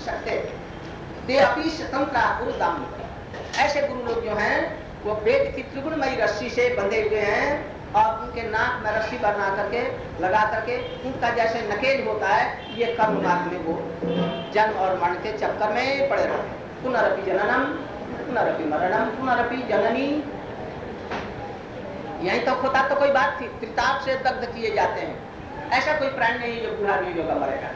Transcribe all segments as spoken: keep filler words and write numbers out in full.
सकते। ते अपि स्वतंत्र गुरु दाम, ऐसे गुरु लोग जो हैं वो वेद की त्रिगुणमयी रस्सी से बंधे हुए हैं और उनके नाक में रस्सी बना करके लगा करके उनका जैसे नकेल होता है, ये कर्म मार्ग में वो जन्म और मरण के चक्कर में पड़े रहते हैं। पुनरपि जननम पुनरपि मरणम पुनरपि जननी, यहीं तक होता तो कोई बात थी। त्रिताप से दग्ध किए जाते हैं, ऐसा कोई प्राणी नहीं जो बूढ़ा नहीं होगा मरेगा।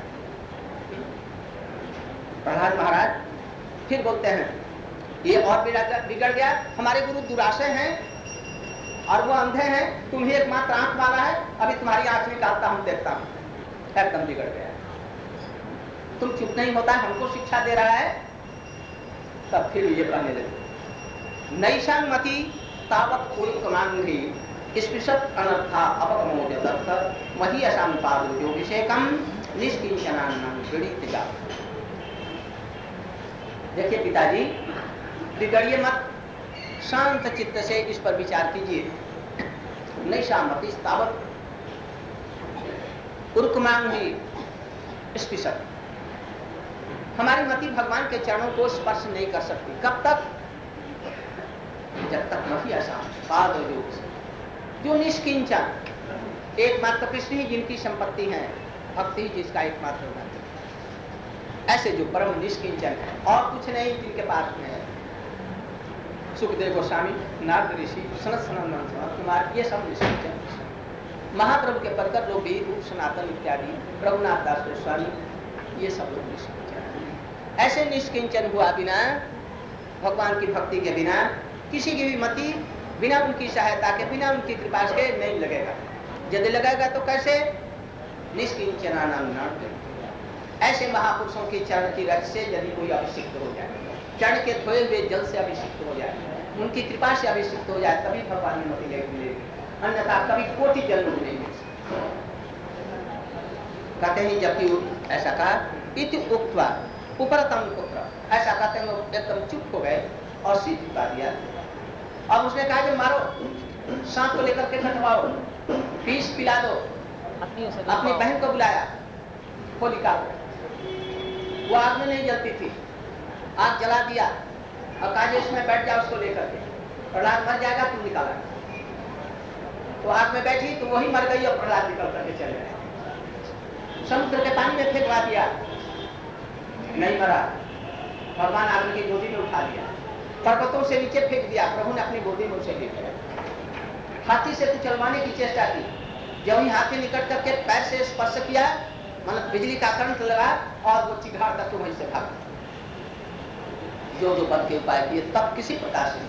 प्रहलाद महाराज फिर बोलते हैं ये और बिगड़ गया, हमारे गुरु दुराशय हैं और वो अंधे हैं, तुम ही एकमात्र आंख वाला है, अभी तुम्हारी आंख निकालता हूं, देखता हूं, एकदम बिगड़ गया। तुम चुप नहीं होता, हमको शिक्षा दे रहा है। तब फिर ये कहने लगे नैषां मति तावत उल्कमांगी स्पृशत अनर्था अपगमोद्य दत्त मही असाम पादो योगिशेकम निष्किंचनान्नं गृहीत्या। देखिए पिताजी, बिगड़िए मत, शांत चित्त से इस पर विचार कीजिए। नैषां मति तावत उल्कमांगी स्पृशत, हमारी मति भगवान के चरणों को स्पर्श नहीं कर सकती। कब तक? जब तक मही असाम पाद योग से, जो निष्किंचन, एकमात्र कृष्ण ही जिनकी संपत्ति है, भक्ति ही जिसका एकमात्र होना चाहिए, ऐसे जो परम निष्किंचन है और कुछ नहीं जिनके पास में है। सुखदेव गोस्वामी, नारद ऋषि, सनत सनंदन कुमार, ये सब निष्किंचन। महाप्रभु के परकर लोग भी, रूप सनातन इत्यादि, रघुनाथ दास गोस्वामी, ये सब लोग निष्किंचन। ऐसे निष्किंचन हुआ बिना, भगवान की भक्ति के बिना, किसी की भी मति बिना उनकी सहायता के, बिना उनकी कृपा के नहीं लगेगा। यदि लगेगा तो कैसे? निष्किंचनानां नाम, ऐसे महापुरुषों की चरण की रज से यदि कोई अभिषिक्त हो जाए, चरण के धोए हुए जल से अभिषिक्त हो जाए, उनकी कृपा से अभिषिक्त हो जाए, तभी भगवान की मति मिलेगी, अन्यथा कभी कोटि जन्म नहीं मिल सकता। कहते हैं जबकि ऐसा कहा इति उक्त्वा उपरतम पुत्र, ऐसा कहते हैं वो एकदम चुप हो गए और सिर झुका दिया। अब उसने कहा कि मारो, सांप को लेकर के कटवाओ, विष पिला दो। अपनी, अपनी बहन को बुलाया, होलिका को, वो आग में नहीं जलती थी, आग जला दिया और कहा इसमें बैठ जाओ, उसको लेकर के, प्रहलाद मर जाएगा, तुम निकाला। तो आग में बैठी तो वही मर गई और प्रहलाद निकल करके चले गए। समुद्र के पानी में फेंकवा दिया, नहीं मरा, भगवान आग की गोदी में उठा दिया, पर्वतों से नीचे फेंक दिया, प्रभु ने अपनी गोदी में उसे ले लिया। हाथी से कुचलवाने की चेष्टा की, जब ही हाथी निकट करके पैर से स्पर्श किया, मतलब बिजली का करंट लगा और वो चिघाड़ तक वहीं से भाग। जो जो बल के उपाय किए तब किसी प्रकार से,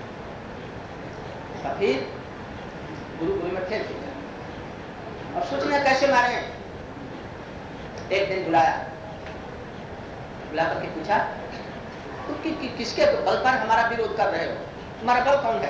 फिर गुरु गुरु में फेंक दिया और सोचना कैसे मारे। एक दिन बुलाया, बुला करके पूछा तुम कि, कि, किसके बल पर हमारा विरोध कर रहे हो, तुम्हारा बल कौन है?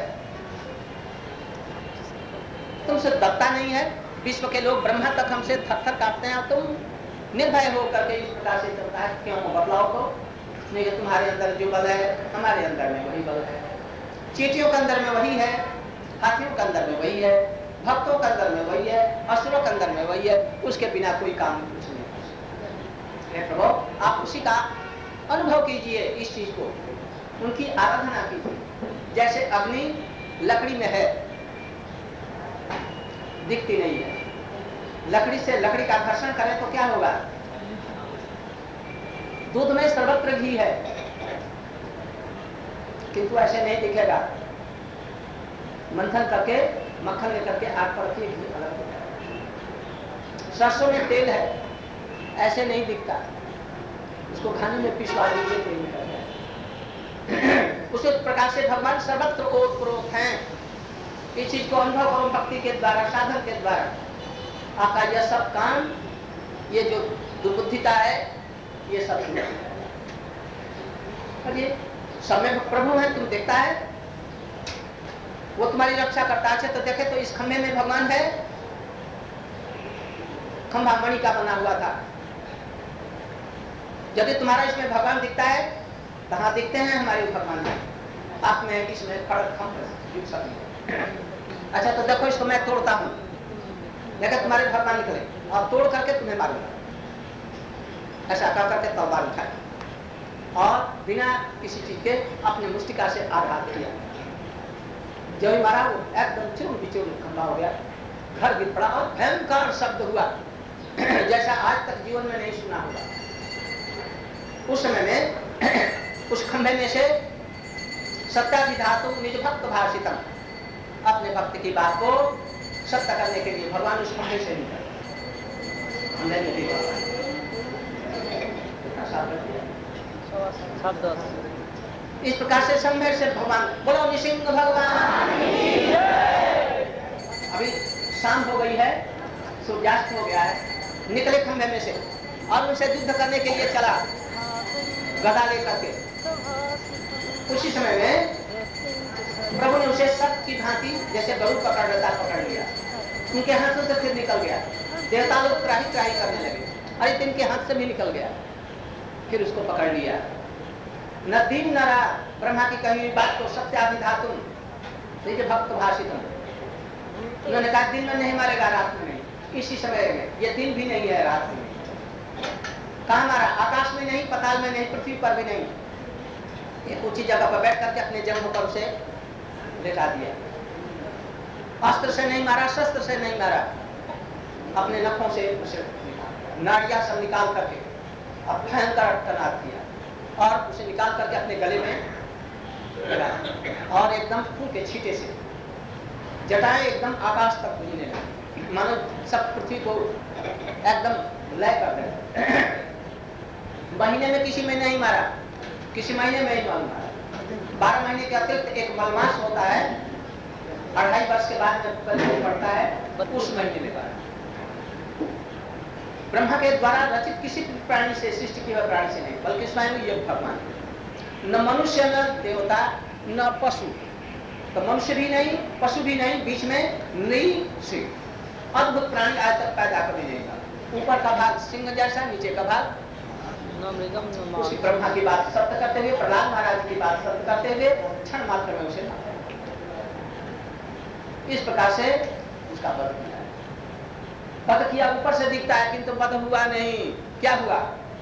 तुमसे दबता नहीं है, विश्व के लोग ब्रह्मा तक हमसे थर थर कांपते हैं और तुम निर्भय होकर के इस प्रकार से चलता है, क्यों? बदलाव को नहीं, तुम्हारे अंदर जो बल है हमारे अंदर में वही बल है, चींटियों के अंदर में वही है, हाथियों के अंदर में वही है, भक्तों के अंदर में वही है, असुरों के अंदर में वही है, उसके बिना कोई काम कुछ नहीं कर सकता। हे प्रभु, आप उसी का अनुभव कीजिए, इस चीज को, उनकी आराधना कीजिए। जैसे अग्नि लकड़ी में है, दिखती नहीं है, लकड़ी से लकड़ी का घर्षण करें तो क्या होगा? दूध में सर्वत्र घी है, किंतु ऐसे नहीं दिखेगा। मंथन करके मक्खन लेकर के आग पर रखिए, घी अलग हो जाएगा। सरसों में तेल है, ऐसे नहीं दिखता, उसको खाने में पिसवा दीजिए, तेल निकल जाए। उसी प्रकार से भगवान सर्वत्र ओतप्रोत हैं। इस चीज को अनुभव करो भक्ति के द्वारा, साधन के द्वारा। आपका यह सब काम, ये जो दुर्बुद्धिता है, ये सब ये सब में प्रभु है, तुम देखता है, वो तुम्हारी रक्षा करता है। तो देखे तो इस खंभे में भगवान है, खंभा मणि का बना हुआ था। यदि तुम्हारा इसमें भगवान दिखता है, तो हाँ दिखते हैं हमारे भगवान है, आप में इसमें खड़क खंभ सकते। अच्छा तो देखो, इसको मैं तोड़ता हूं, देखो तुम्हारे भगवान निकले और तोड़ करके तुम्हें मारूंगा। ऐसा कर करके तलवार उठाए, और बिना किसी चीज के अपने मुष्टिका से आघात किया। जब मारा वो एकदम चूर बिचूर खंभा हो गया, घर गिर पड़ा और भयंकर शब्द हुआ जैसा आज तक जीवन में नहीं सुना होगा। उस समय में उस खंभे में से सत्याधिधातु निज भक्त भाषितम, अपने भक्त की बात को सत्य करने के लिए भगवान उस खंभे से निकले। हमने नहीं इस प्रकार से संघर्ष से भगवान बोलो निसिंह भगवान। अभी शाम हो गई है, सूर्यास्त हो गया है, निकले खंभे में से और उनसे युद्ध करने के लिए चला गदा लेकर के। उसी समय में प्रभु ने उसे सत की भांति जैसे गरुड़ पकड़ लेता पकड़ लिया, उनके हाथों से फिर निकल गया। देवता लोग त्राही त्राही करने लगे, अरे इनके हाथ से भी निकल गया। फिर उसको पकड़ लिया। न दिन न रात ब्रह्मा की कही हुई बात को सत्याधिधातु निज भक्त भाषितम, उन्होंने कहा दिन में नहीं मारेगा, रात में नहीं। इसी समय में ये दिन भी नहीं है, रात में कहाँ मारा? आकाश में नहीं, पताल में नहीं, पृथ्वी पर भी नहीं, एक ऊंची जगह पर बैठ करके अपने जन्म पर उसे लेटा दिया। अस्त्र से नहीं मारा, शस्त्र से नहीं मारा, अपने नखों से उसे नाड़ियां सब निकाल करके अब भयंकर तनाव किया और उसे निकाल करके अपने गले में लगा और एकदम फूल के छींटे से जटाएं एकदम आकाश तक बुझने लगी, मानो सब पृथ्वी को एकदम लय कर दे। महीने में किसी में नहीं मारा, किसी महीने में ही मारा। बारह महीने के अतिरिक्त एक मलमास होता है, अढ़ाई वर्ष के बाद जब कल पड़ता है, उस महीने में मारा। ब्रह्मा के द्वारा रचित किसी प्राणी से, सृष्टि किए हुए प्राणी से नहीं, बल्कि स्वयं योग भगवान, न मनुष्य न देवता न पशु, तो मनुष्य भी नहीं, पशु भी नहीं, बीच में नई अद्भुत प्राणी आज तक पैदा कभी नहीं था। ऊपर का भाग सिंह जैसा, नीचे का भाग उसी ब्रह्मा की बात सत्य करते हुए, प्रहलाद महाराज की बात सत्य करते हुए क्षण मात्र में उसे इस प्रकार से उसका वध किया। वध किया ऊपर से दिखता है किंतु वध हुआ नहीं। क्या हुआ?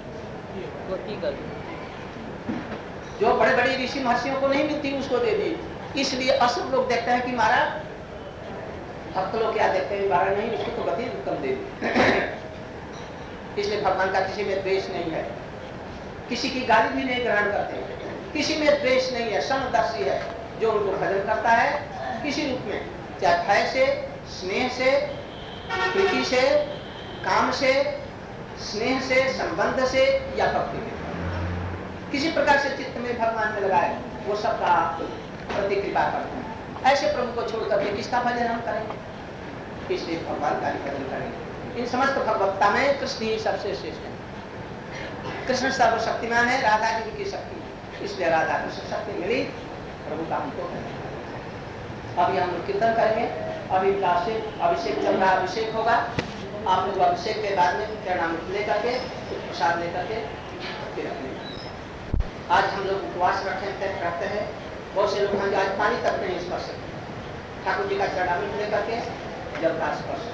जो बड़े बड़े ऋषि महर्षियों को नहीं मिलती उसको दे दी। इसलिए असुर लोग देखते हैं कि मारा, भक्त लोग क्या देखते हैं, मारा नहीं, उसको तो गति उत्तम दे दी। इसलिए भगवान का किसी में द्वेष नहीं है, किसी की गाली भी नहीं ग्रहण करते, किसी में द्वेष नहीं है, समदर्शी है। जो उनको भजन करता है किसी रूप में, चाहे भय से, स्नेह से, प्रीति से, काम से, स्नेह से, संबंध से या भक्ति में, किसी प्रकार से चित्त में भगवान में लगाए, वो सबका प्रति कृपा करते हैं। ऐसे प्रभु को छोड़ करके किसका भजन हम करेंगे? इसलिए भगवान का भजन करेंगे। इन समस्त भगवत्ता में कृष्ण ही सबसे श्रेष्ठ है। कृष्ण सर्वशक्तिमान है, राधा जी की शक्ति है, इसलिए राधा कृष्ण शक्ति मिली, प्रभु का हमको है। अभी हम लोग कीर्तन करेंगे, अभी अभिषेक अभिषेक चल रहा, अभिषेक होगा। आप लोग अभिषेक के बाद में प्रणाम लेकर के, कुछ प्रसाद लेकर के फिर अपने। आज हम लोग उपवास रखते रहते हैं, बहुत से लोग हैं आज पानी तक नहीं स्पर्श करते। ठाकुर जी का चरणामृत लेकर के जल का स्पर्श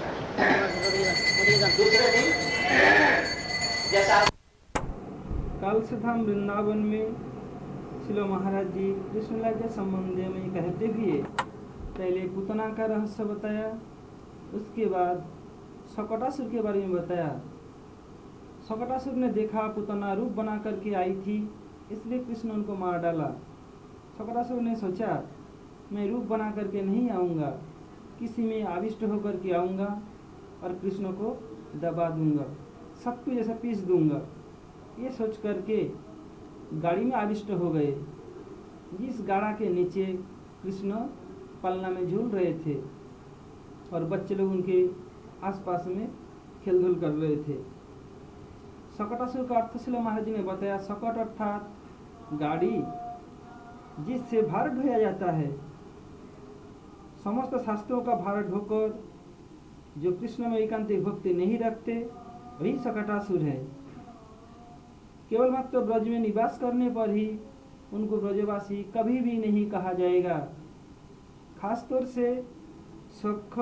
दूसरे दिन जैसा कालसधाम वृंदावन में शिलो महाराज जी कृष्णला के संबंध में कहते हुए पहले पूतना का रहस्य बताया, उसके बाद सकटासुर के बारे में बताया। सकटासुर ने देखा पूतना रूप बना करके आई थी, इसलिए कृष्ण उनको मार डाला। सकटासुर ने सोचा मैं रूप बना करके नहीं आऊँगा, किसी में आविष्ट होकर के आऊँगा और कृष्ण को दबा दूंगा, सत्तू जैसा पीस दूंगा। ये सोच करके गाड़ी में आविष्ट हो गए, जिस गाड़ा के नीचे कृष्ण पलना में झूल रहे थे और बच्चे लोग उनके आसपास में खेलधूल कर रहे थे। सकटासुर का अर्थ शिला महाराज जी ने बताया, सकट अर्थात गाड़ी जिससे भार ढोया जाता है। समस्त शास्त्रों का भार ढोकर जो कृष्ण में एकांतिक भक्ति नहीं रखते वही सकटासुर है। केवल मात्र ब्रज में निवास करने पर ही उनको ब्रजवासी कभी भी नहीं कहा जाएगा। खासतौर से सुख,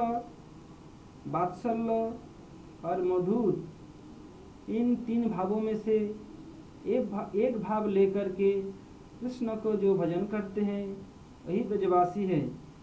वात्सल्य और मधुर, इन तीन भावों में से एक भा, एक भाव लेकर के कृष्ण को जो भजन करते हैं वही ब्रजवासी है।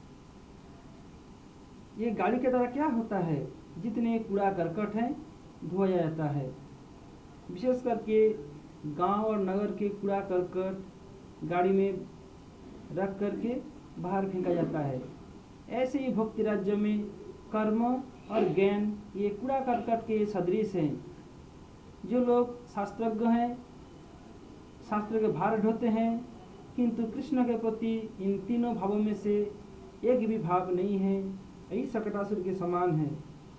ये गाड़ी के द्वारा क्या होता है, जितने कूड़ा करकट हैं धोया जाता है। विशेष करके गांव और नगर के कूड़ा करकट गाड़ी में रख करके बाहर फेंका जाता है। ऐसे ही भक्ति राज्य में कर्म और ज्ञान ये कूड़ा करकट के सदृश हैं। जो लोग शास्त्रज्ञ हैं, शास्त्र के भार ढोते हैं, किंतु कृष्ण के प्रति इन तीनों भावों में से एक भी भाव नहीं है, यही शकटासुर के समान है।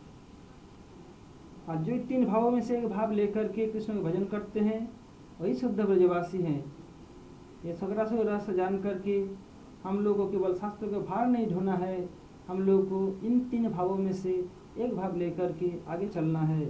और जो तीन भावों में से एक भाव लेकर के कृष्ण का भजन करते हैं वही शुद्ध ब्रजवासी हैं। ये शकटासुर रस जान करके हम लोग को केवल शास्त्र का भार नहीं ढोना है, हम लोग को इन तीन भावों में से एक भाव लेकर के आगे चलना है।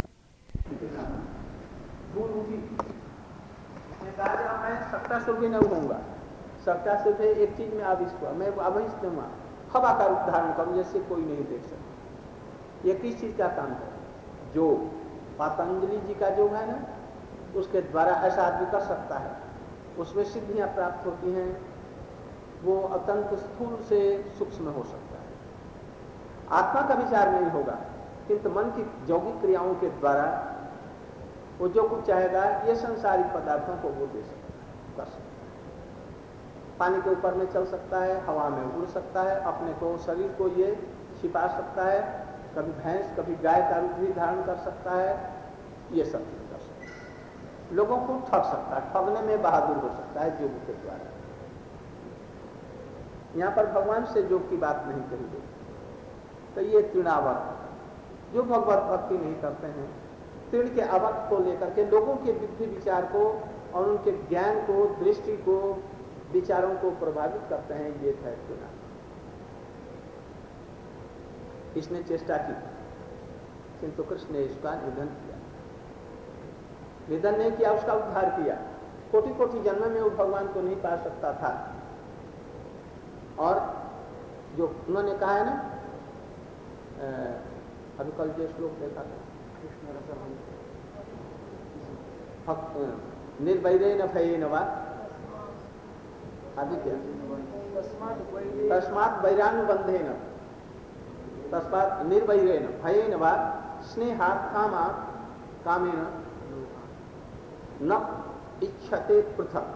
मैं शकटासुर भी नहीं होऊंगा, शकटासुर से एक चीज में आविष्ट हुआ, मैं अभिष्ट हुआ, हवा का रूप धारण करूं जैसे कोई नहीं देख सकता। ये किस चीज का काम है? जो पतंजलि जी का जो है ना, उसके द्वारा ऐसा आदमी कर सकता है, उसमें सिद्धियां प्राप्त होती हैं। वो अत्यंत स्थूल से सूक्ष्म हो सकता है, आत्मा का विचार नहीं होगा, किंतु मन की यौगिक क्रियाओं के द्वारा वो जो कुछ चाहेगा ये संसारिक पदार्थों को वो दे सकता है, कर सकता है। पानी के ऊपर में चल सकता है, हवा में उड़ सकता है, अपने को शरीर को ये छिपा सकता है, कभी भैंस कभी गाय का रूप भी धारण कर सकता है, ये सब कर सकता है। लोगों को ठग सकता है, ठगने में बहादुर हो सकता है योग के द्वारा। यहाँ पर भगवान से योग की बात नहीं कही गई। तो ये तृणावर्त जो भगवत भक्ति नहीं करते हैं, तृण के अवर्त को लेकर के लोगों के बुद्धि विचार को और उनके ज्ञान को, दृष्टि को, विचारों को प्रभावित करते हैं, ये है तृणा। इसने चेष्टा की किंतु कृष्ण ने इसका निधन किया। निधन नहीं किया, उसका उद्धार किया। कोटि कोटि जन्म में वो भगवान को नहीं पा सकता था। और जो उन्होंने कहा है ना, अभी कल जो श्लोक देखा था, निर्वैरेण भयेन वा, आदि क्या, तस्मात् वैरानुबंधेन, तस्मात् निर्वैरेण भयेन वा स्नेहात् कामात् कामेन न इच्छते पृथक।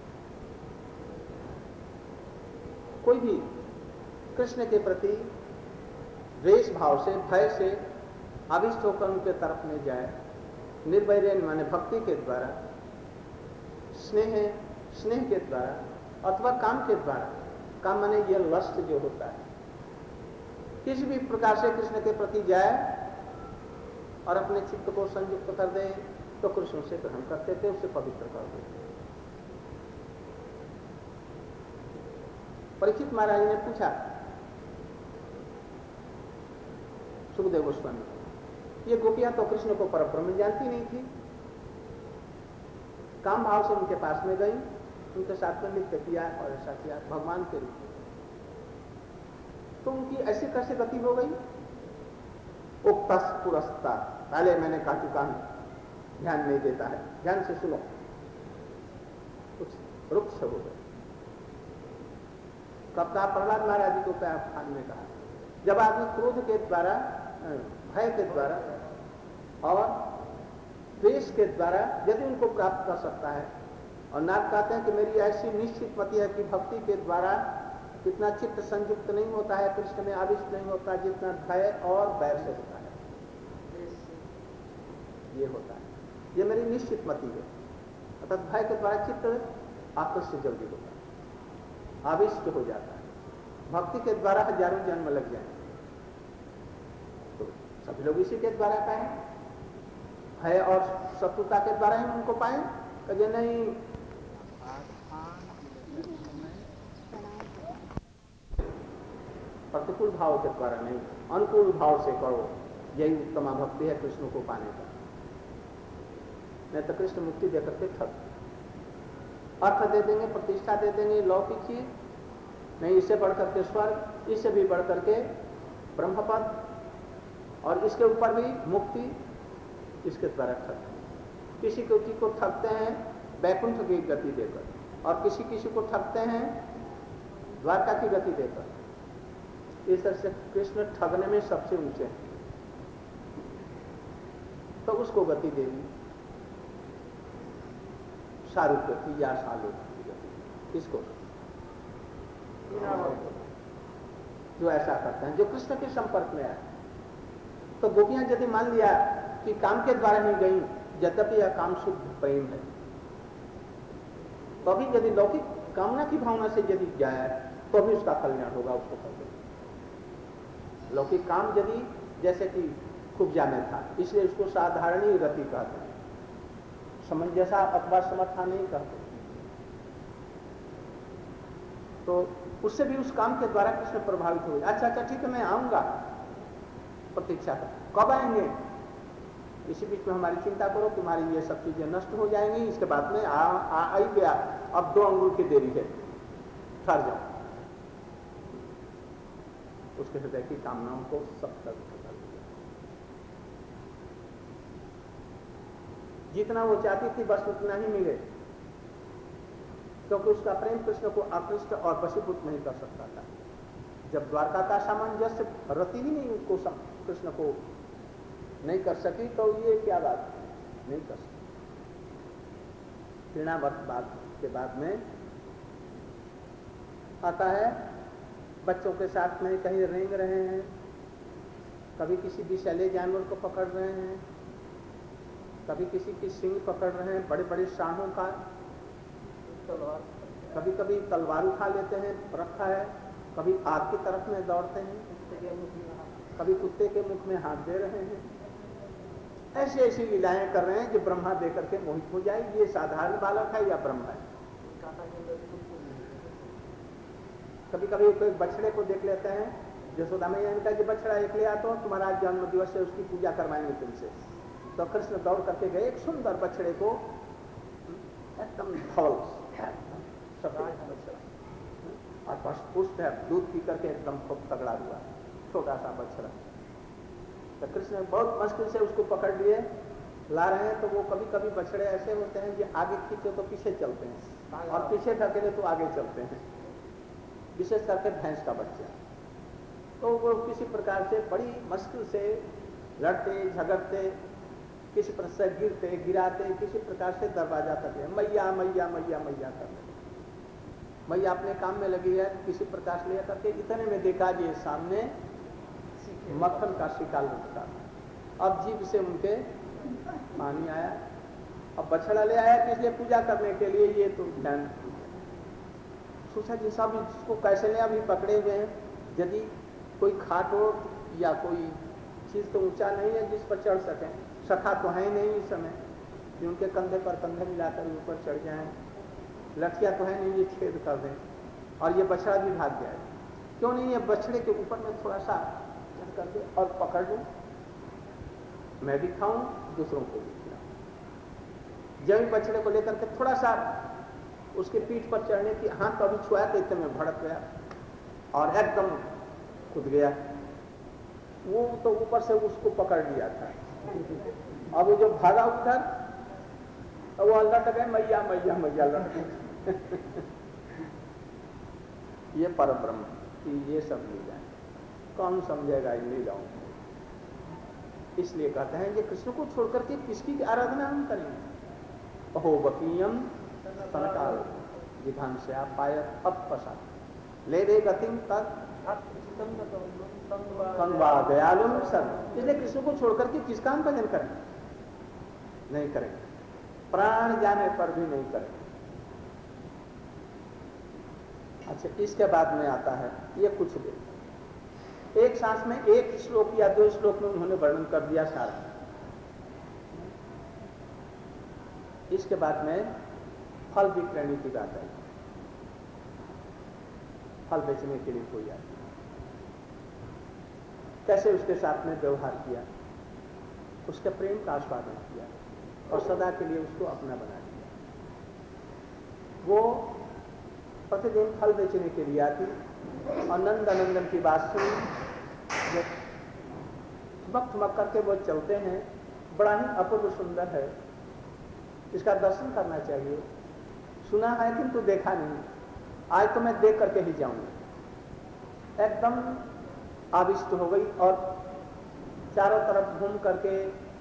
कोई भी कृष्ण के प्रति द्वेष भाव से, भय से आविष्ट होकर उनके तरफ में जाए, निर्वैरेण माने भक्ति के द्वारा, स्नेह स्नेह के द्वारा अथवा काम के द्वारा, काम माने यह लस्ट जो होता है, किसी भी प्रकार से कृष्ण के प्रति जाए और अपने चित्त को संयुक्त कर दे, तो कृष्ण उसे ग्रहण करते थे, उसे पवित्र कर देते। परीक्षित महाराज ने पूछा सुखदेव गोस्वामी, ये गोपियां तो कृष्ण को परब्रह्म जानती नहीं थी, काम भाव से उनके पास में गई, उनके साथ में नृत्य किया और ऐसा किया भगवान के रूप में, तो उनकी ऐसी कैसे गति हो गई? उक्तस पुरस्ता, पहले मैंने कहा चुका हूं, ध्यान नहीं देता है, ध्यान से सुनो, कुछ रुक्ष हो गए। कब कहा? प्रहलाद महाराज जी को खान में कहा, जब आदमी क्रोध के द्वारा, भय के द्वारा और द्वेष के द्वारा यदि उनको प्राप्त कर सकता है, और नाथ कहते हैं कि मेरी ऐसी निश्चित मति है कि भक्ति के द्वारा इतना चित्त संयुक्त नहीं होता है, कृष्ण में आविष्ट नहीं होता जितना भय और बैर से होता है। ये होता है, ये मेरी निश्चित मति है। अर्थात भय के द्वारा चित्त आकर्षित जल्दी होता है, आविष्ट हो जाता है। भक्ति के द्वारा हजारों जन्म लग जाए, तो सभी लोग इसी के द्वारा पाए, भय और शत्रुता के द्वारा ही उनको पाए। कहे नहीं, प्रतिकूल भाव के द्वारा नहीं, अनुकूल भाव से करो, यही उत्तम भक्ति है कृष्ण को पाने का। नहीं तो कृष्ण मुक्ति देकर के ठग, अर्थ दे देंगे, प्रतिष्ठा दे देंगे, लौकिक चीज नहीं, इससे बढ़कर के स्वर्ग, इससे भी बढ़कर के ब्रह्मपद, और इसके ऊपर भी मुक्ति, इसके द्वारा ठग। किसी किसी को ठगते हैं वैकुंठ की गति देकर, और किसी किसी को ठगते हैं द्वारका की गति देकर। इस तरह से कृष्ण ठगने में सबसे ऊंचे हैं, तो उसको गति देनी सारूप्य की या सालोक की गति। इसको जो ऐसा करते हैं, जो कृष्ण के संपर्क में आए। तो गोपियां यदि मान लिया कि काम के द्वारा ही गई, यद्यपि यह काम शुद्ध प्रेम है, तो अभी यदि लौकिक कामना की भावना से यदि जाए तो भी उसका कल्याण होगा, उसको कर देगा। लौकिक काम यदि जैसे कि कुब्जा में था, इसलिए उसको साधारणी गति कहते हैं, समंजसा अथवा समर्था नहीं कहते। तो उससे भी उस काम के द्वारा कृष्ण प्रभावित हुए। अच्छा अच्छा ठीक है, मैं आऊंगा, प्रतीक्षा कर, कब आएंगे? इसी बीच में हमारी चिंता करो, तुम्हारी ये सब चीजें नष्ट हो जाएंगी, इसके बाद में आ, आ, आ ही गया, अब दो अंगुल की देरी है, ठहर जाओ। उसके हृदय की कामनाओं को सब तक कर दिया। जितना वो चाहती थी बस उतना ही मिले, क्योंकि उसका प्रेम कृष्ण को आकृष्ट और वशीभूत नहीं कर सकता था। जब द्वारका का सामंजस्य रति ही नहीं उसको कृष्ण को नहीं कर सकी, तो ये क्या बात नहीं कर सकी। तृणावर्त बाद के बाद में आता है, बच्चों के साथ में कहीं रेंग रहे हैं, कभी किसी विषैले जानवर को पकड़ रहे हैं, कभी किसी की सींग पकड़ रहे हैं, बड़े बड़े शाहों का, कभी कभी तलवार उठा लेते हैं, रखा है, कभी आग की तरफ में दौड़ते हैं, कभी कुत्ते के मुख में हाथ दे रहे हैं। ऐसी ऐसी लीलाएं कर रहे हैं कि ब्रह्मा देकर के मोहित हो जाए, ये साधारण बालक है या ब्रह्मा है। कभी कभी कोई बछड़े को देख लेते हैं, यशोदा मैया ने कहा कि बछड़ा एक ले आता हो, तुम्हारा जन्म दिवस है, उसकी पूजा करवाएंगे तुमसे। तो कृष्ण दौड़ करके गए, एक सुंदर बछड़े को, एकदम धवल सफेद बछड़ा, और पुष्ट है, दूध पी करके एकदम खूब तगड़ा हुआ, छोटा सा बछड़ा। तो कृष्ण बहुत मुश्किल से उसको पकड़ लिए, ला रहे हैं। तो वो कभी कभी बछड़े ऐसे होते हैं कि आगे खींचो तो पीछे चलते हैं, और पीछे ढकेले तो आगे चलते हैं, विशेष करके भैंस का बच्चा। तो वो किसी प्रकार से बड़ी मुश्किल से लड़ते झगड़ते, किसी प्रकार से गिरते गिराते, किसी प्रकार से दरवाजा तक है, मैया मैया मैया मैया करते। मैया अपने काम में लगी है, किसी प्रकार से ले करके, इतने में देखा कि सामने मक्खन का शिकार लटका, अब जीभ से उनके पानी आया। अब बछड़ा ले आया किस लिए? पूजा करने के लिए। ये तो ध्यान सोचा जी साहब इसको कैसे ले, अभी पकड़े हुए हैं, यदि कोई खाट हो या कोई चीज तो ऊंचा नहीं है जिस पर चढ़ सके, सखा तो है नहीं इस समय कि उनके कंधे पर कंधे मिलाकर ऊपर चढ़ जाए, लठिया तो है नहीं ये छेद कर दें, और ये बछड़ा भी भाग जाए। क्यों नहीं, ये बछड़े के ऊपर में थोड़ा सा चढ़ कर दे और पकड़ लूं, मैं भी खाऊं, दूसरों को भी खिलाऊं। जब बछड़े को लेकर के थोड़ा सा उसके पीठ पर चढ़ने की, हाथ तो अभी छुआ तो इतने में भड़क गया और एकदम कूद गया। वो तो ऊपर से उसको पकड़ लिया था, अब वो जो भागा उधर तो वो लट गए, मैया मैया मैया लट गए। ये परब्रह्म की ये सब लीलाएं कौन समझेगा इन लीलाओं को? इसलिए कहते हैं कि कृष्ण को छोड़कर के किसकी आराधना हम करेंगे? अहो बकीयम तनकाल विधान से आप पाय अपसा ले दे गतिम तक दयालु सब। इसलिए कृष्ण को छोड़कर के किसका हम भजन करें? नहीं करेंगे, प्राण जाने पर भी नहीं करेंगे। अच्छा, इसके बाद में आता है ये कुछ भी एक सांस में एक श्लोक या दो श्लोक में उन्होंने वर्णन कर दिया सारा। इसके बाद में फल विक्रयणी की बात आई, फल बेचने के लिए कोई आया, कैसे उसके साथ में व्यवहार किया, उसके प्रेम का आस्वादन किया और सदा के लिए उसको अपना बना दिया। वो प्रतिदिन फल बेचने के लिए आती और नंद नंदन की बात सुनी, जो थमक थमक करके वो चलते हैं, बड़ा ही अपूर्व सुंदर है। इसका दर्शन करना चाहिए। सुना है किंतु देखा नहीं, आज तो मैं देख करके ही जाऊंगा। एकदम आविष्ट हो गई और चारों तरफ घूम करके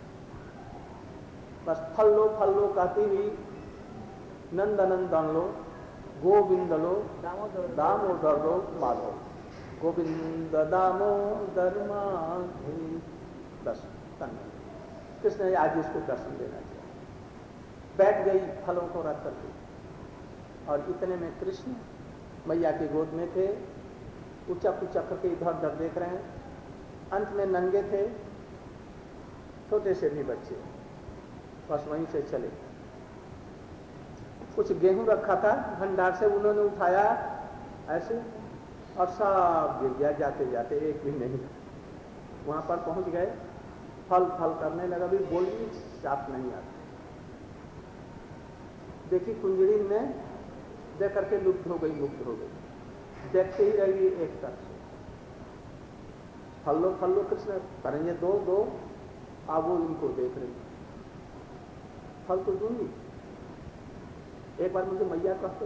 बस फल लो फल लो कहती हुई नंद नंदन लो, गोविंद लो, दामोदर लो, माधव, गोविंद दामोदर माधव। बस कृष्ण ने आज इसको दर्शन देना चाहिए। बैठ गई फलों को रख करके, और इतने में कृष्ण मैया की गोद में थे, उचक उचक करके इधर उधर देख रहे हैं। अंत में नंगे थे, छोटे से भी बच्चे, बस वहीं से चले। कुछ गेहूं रखा था भंडार से, उन्होंने उठाया ऐसे और सब गिर गया जाते जाते, एक भी नहीं। वहां पर पहुंच गए, फल फल करने लगा, भी बोली साफ नहीं आती। देखी कुंजड़ी में देख करके लुप्त हो गई, मुक्त हो गई, देखते ही रही एक तरफ से। फल्लो फल्लो कृष्ण करेंगे, दो दो, अब वो इनको देख रही, फल तो दूंगी, एक बार मुझे मैया कहते।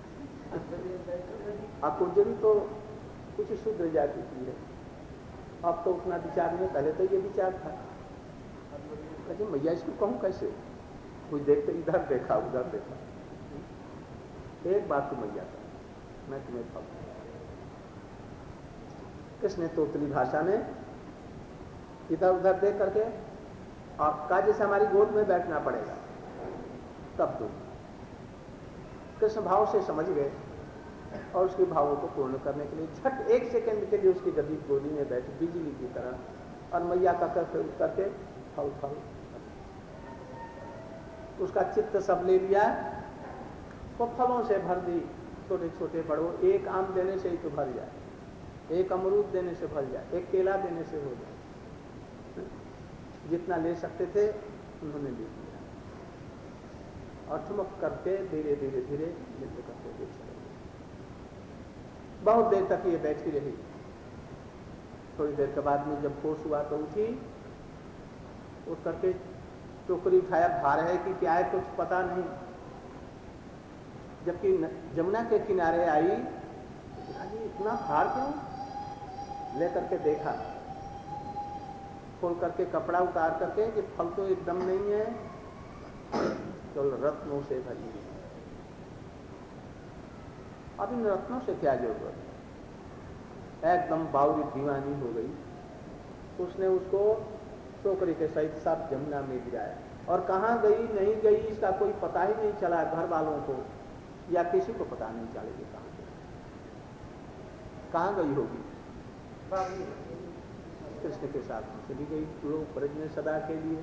अब कुंजड़ी तो कुछ शुद्ध जाती की है, अब तो उतना विचार नहीं, पहले तो ये विचार था। अरे मैया इसको कहूं कैसे, कोई देखते इधर देखा उधर देखा, एक बात तो मैया का, मैं तुम्हें फल। कृष्ण तोतली भाषा में इधर उधर देख करके और कहा जैसे हमारी गोद में बैठना पड़ेगा, तब तो कृष्ण भाव से समझ गए और उसके भावों को पूर्ण करने के लिए झट एक सेकंड के लिए उसकी गदी गोदी में बैठ बिजली की तरह, और मैया का करके करके फल फल उसका चित्त सब ले लिया, वो फलों से भर दी, छोटे छोटे बड़ों, एक आम देने से ही तो भर जाए, एक अमरूद देने से भर जाए, एक केला देने से हो जाए। जितना ले सकते थे उन्होंने ले लिया, और ठुमक करके धीरे धीरे धीरे नृत्य करते हुए चले गए। बहुत देर तक ये बैठी रही। थोड़ी देर के बाद में जब होश हुआ तो उठी, उठ करके टोकरी उठाया, भार है कि क्या है कुछ पता नहीं। जबकि जमुना के किनारे आई, इतना भार क्यों, लेकर के देखा, खोल करके कपड़ा उतार करके कि फल तो एकदम नहीं है, केवल तो रत्नों से भरी है। अब इन रत्नों से क्या जरूरत है, एकदम बावरी दीवानी हो गई। उसने उसको टोकरी के सहित सब जमुना में गिराया, और कहाँ गई नहीं गई इसका कोई पता ही नहीं चला, घर वालों को या किसी को पता नहीं चलेगी कहाँ गई, कहाँ गई होगी। कृष्ण के साथ चली गई लोग ब्रज में सदा के लिए।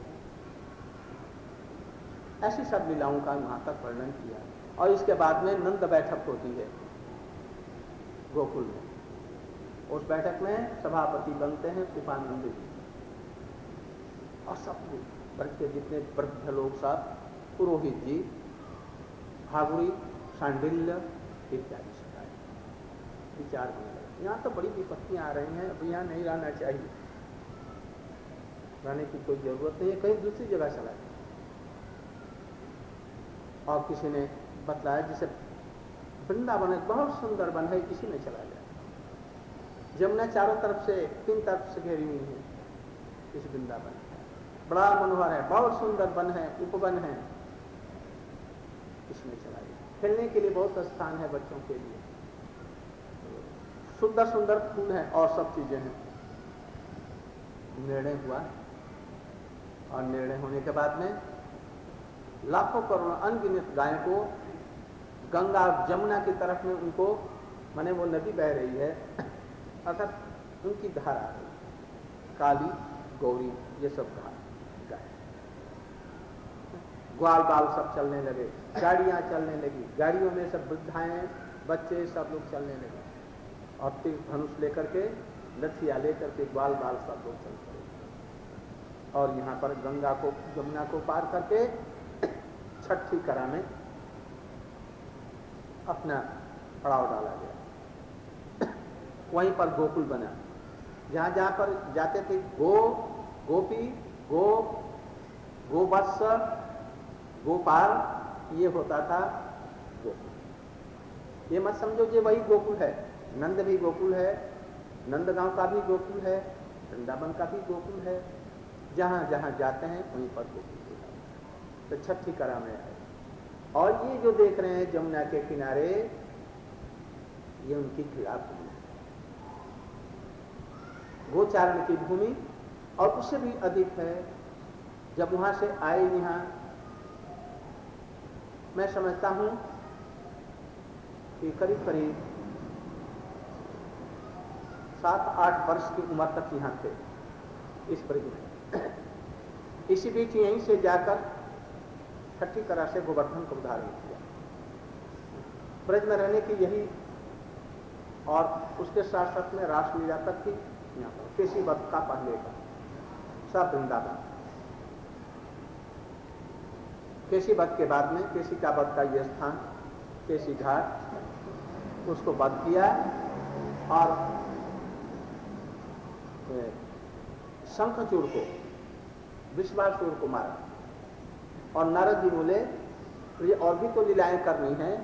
ऐसी सब लीलाओं का वहां तक वर्णन किया, और इसके बाद में नंद बैठक होती है गोकुल में। उस बैठक में सभापति बनते हैं कृपानंद जी, और सब ब्रज के जितने वृद्ध लोग सब, पुरोहित जी, भागुड़ी, सांडिल्य इत्यादि सब विचार होने लगे। यहाँ तो बड़ी विपत्तियां आ रही हैं, अब यहाँ नहीं रहना चाहिए, रहने की कोई जरूरत नहीं है, कहीं दूसरी जगह चला जाए। और किसी ने बतलाया जैसे वृंदावन बहुत सुंदर वन है, किसी में चला जाए। जमुना चारों तरफ से, तीन तरफ से घेरी हुई है इस वृंदावन, बड़ा मनोहर है, बहुत सुंदर वन है, उपवन है, इसमें चला जाए। खेलने के लिए बहुत स्थान है बच्चों के लिए, सुंदर सुंदर फूल हैं और सब चीजें हैं। निर्णय हुआ, और निर्णय होने के बाद में लाखों करोड़ों अनगिनत गायों को गंगा और जमुना की तरफ में उनको, माने वो नदी बह रही है, अर्थात उनकी धारा, काली गौरी ये सब गाय, ग्वाल बाल सब चलने लगे, गाड़ियां चलने लगी, गाड़ियों में सब वृद्धाएं बच्चे सब लोग चलने लगे, और तीर धनुष लेकर के, लठिया लेकर के ग्वाल बाल सब लोग चल पड़े। और यहाँ पर गंगा को, जमुना को पार करके छठी करा में अपना पड़ाव डाला गया। वहीं पर गोकुल बना, जहां जहां पर जाते थे गो, गोपी, गो, गोवत्स, गोपाल ये होता था गोकुल। ये मत समझो कि वही गोकुल है, नंद भी गोकुल है, नंदगांव का भी गोकुल है, वृंदावन का भी गोकुल है। जहां जहां जाते हैं वहीं पर गोकुल होता है। तो छठी कला में आए। और ये जो देख रहे हैं जमुना के किनारे, ये उनकी क्रीड़ा भूमि है, गोचारण की भूमि। और उससे भी अधिक है, जब वहां से आए यहां, मैं समझता हूं कि करीब करीब सात आठ वर्ष की उम्र तक यहां थे इस ब्रज में। इसी बीच यहीं से जाकर छठी कला से गोवर्धन को धारण किया। ब्रज में रहने की यही, और उसके साथ साथ में रासलीला तक की यहाँ पर केसी वध का पहले का सब वृंदावन, केसी वध के बाद में केसी का वध का यह स्थान केसी घाट, उसको वध किया और शंखचूड़ को, विश्वासुर को मारा। और नारद जी बोले ये और भी तो लीलाएं करनी है,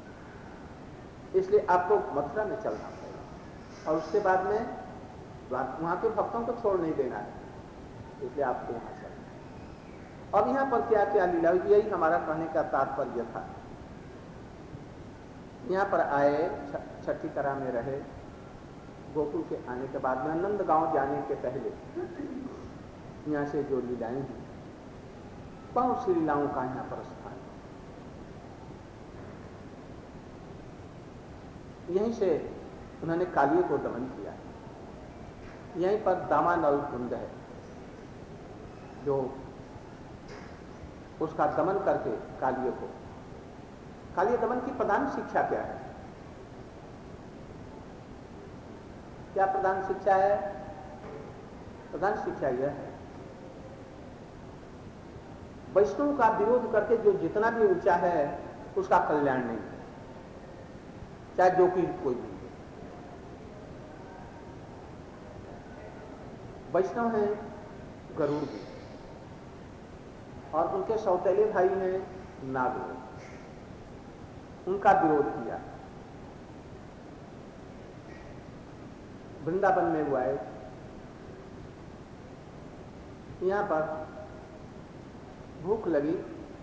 इसलिए आपको मथुरा में चलना पड़ेगा और उसके बाद में वहां के भक्तों को छोड़ नहीं देना है, इसलिए आपको वहां चलना है। अब यहां पर क्या क्या लीला, यही हमारा कहने का तात्पर्य था। यहां पर आए, छठी कला में रहे, गोकुल के आने के बाद में नंदगांव जाने के पहले यहां से जो लीलाएं हुई, बहुत सी लीलाओं का यहां पर स्थान। यहीं से उन्होंने कालिए को दमन किया। यहीं पर दामानल कुंड है, जो उसका दमन करके कालिए को, कालिए दमन की प्रधान शिक्षा क्या है? क्या प्रधान शिक्षा है? प्रधान शिक्षा यह है, वैष्णव का विरोध करके जो जितना भी ऊंचा है उसका कल्याण नहीं है, चाहे जो कि कोई भी। वैष्णव हैं गरुड़ जी, और उनके सौतेले भाई हैं नागलोक, उनका विरोध किया। वृंदावन में हुआ है, यहां पर भूख लगी,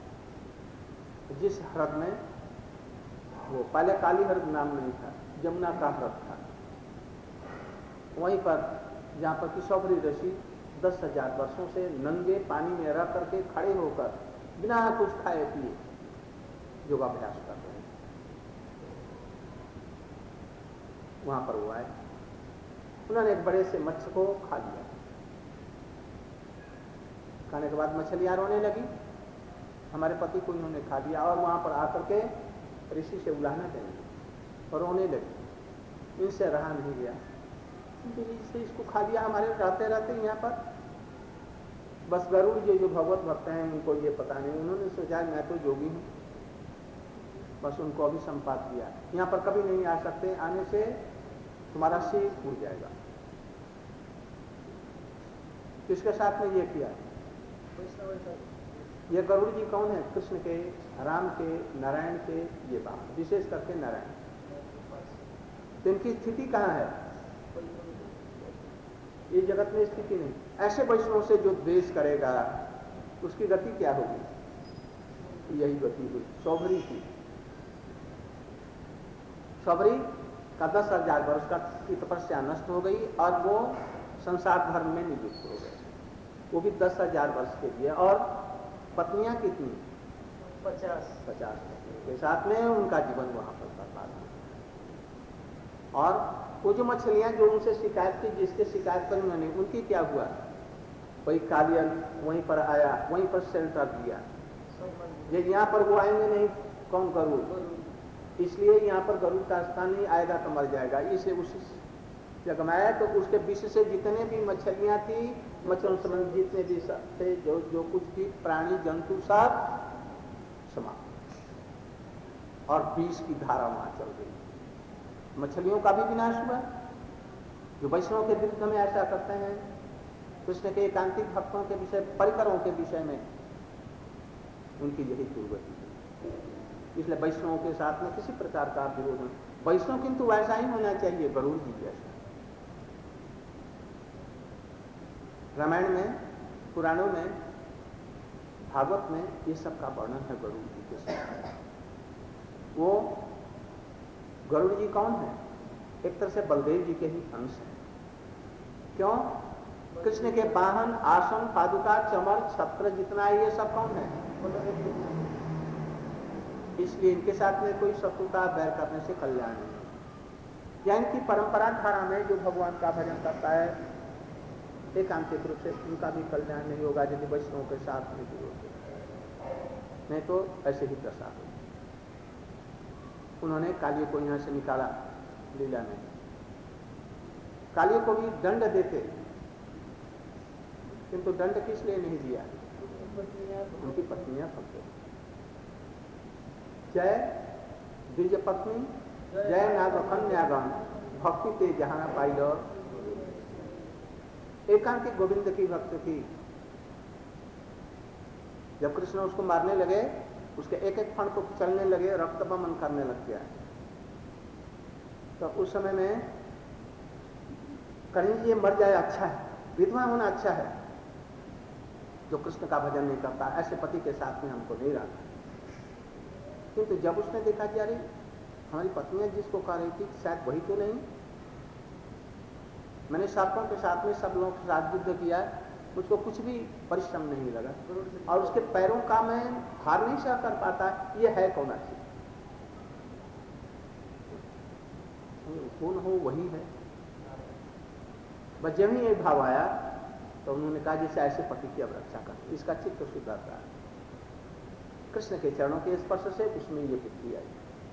जिस हृद में, वो पहले काली हृद नाम नहीं था, जमुना का हृद था, वहीं पर जहां पर कि शौभरी ऋषि दस हजार वर्षों से नंगे पानी में रह करके खड़े होकर बिना कुछ खाए पिए योगाभ्यास कर रहे हैं, वहां पर हुआ है। उन्होंने एक बड़े से मत्स्य को खा लिया। खाने के बाद मछलियां रोने लगी, हमारे पति को इन्होंने खा लिया, और वहां पर आकर के ऋषि से उलाहना देंगे और रोने लगी। इनसे रहा नहीं गया, से इसको खा लिया, हमारे रहते रहते यहाँ पर बस गरुड़ जी जो भगवत भक्त हैं उनको ये पता नहीं, उन्होंने सोचा मैं तो योगी हूँ, बस उनको अभी संपात किया, यहाँ पर कभी नहीं आ सकते, आने से तुम्हारा सिर उड़ जाएगा। किसके साथ में ये किया? ये गरुड़ जी कौन है? कृष्ण के, राम के, नारायण के, ये बात विशेष करके नारायण। तो इनकी स्थिति कहाँ है? ये जगत में स्थिति नहीं। ऐसे वैष्णव से जो द्वेष करेगा उसकी गति क्या होगी? यही गति हुई शौभरी की। शौभरी का दस हजार वर्ष का की तपस्या नष्ट हो गई और वो संसार धर्म में नियुक्त हो गए, वो भी दस हजार वर्ष के लिए। और पत्नियां कितनी? पचास पचास के साथ में उनका जीवन वहां पर बर्बाद हो। और वो जो मछलियां जो उनसे शिकायत की, जिसके शिकायत पर उन्होंने, उनकी क्या हुआ? वही कालियन वहीं पर आया, वहीं पर शेल्टर दिया। ये यहाँ पर वो आएंगे नहीं, कौन? गरुड़। इसलिए यहाँ पर गरुड़ का स्थान नहीं आएगा तो मर जाएगा, इसे उस जगह में आया। तो उसके विष से जितने भी मछलियां थी, मछलियों संबंधित जितने भी थे, जो जो कुछ थी, प्राणी जंतु सब समाप्त, और विष की धारा वहां चल गई। मछलियों का भी विनाश हुआ। जो वैष्णव के विरुद्ध में ऐसा करते हैं, कृष्ण के एकांतिक भक्तों के विषय, परिकरों के विषय में उनकी यही दुर्गति है। इसलिए वैष्णवों के साथ में किसी प्रकार का विरोध नहीं। वैष्णव किंतु वैसा ही होना चाहिए, गरुड़ जी जैसा। रामायण में, पुराणों में, भागवत में ये सब का वर्णन है गरुड़ जी के साथ। वो गरुड़ जी कौन है? एक तरह से बलदेव जी के ही अंश है। क्यों? कृष्ण के वाहन, आसन, पादुका, चमर, छत्र जितना है ये सब कौन है? इसलिए इनके साथ में कोई शत्रुता बैर करने से कल्याण नहीं। या इनकी परंपरा धारा में जो भगवान का भजन करता है एकांतिक रूप से उनका भी कल्याण नहीं होगा यदि वैष्णव के साथ में विरोध हो, नहीं तो ऐसे ही दशा हो। उन्होंने कालिए को यहां से निकाला लीला में। कालिए को भी दंड देते, किंतु दंड किस लिए नहीं दिया? उनकी पत्नियां फंसे। जय द्विज पत्नी, जय नागकन्यागण, भक्ति ते जहां पाइलो। एकांतिक गोविंद की भक्त थी। जब कृष्ण उसको मारने लगे, उसके एक एक फण को चलने लगे, रक्त बमन करने लग गया, तो उस समय में कहीं ये मर जाए अच्छा है, विधवा होना अच्छा है। जो कृष्ण का भजन नहीं करता, ऐसे पति के साथ में हमको नहीं रहना। किंतु जब उसने देखा कि अरे हमारी पत्नियां जिसको कह रही थी शायद वही तो नहीं, मैंने सर्पों के साथ में सब लोगों के साथ युद्ध किया, मुझको कुछ भी परिश्रम नहीं लगा, और उसके पैरों का मैं भार नहीं सह कर पाता, ये है कौन अच्छी? कौन हो वही है। बस जब ही ये भाव आया तो उन्होंने कहा जैसे ऐसे पति की अब रक्षा कर, इसका चित्त सुधरता है। कृष्ण के चरणों के स्पर्श से उसमें ये बुद्धि आई।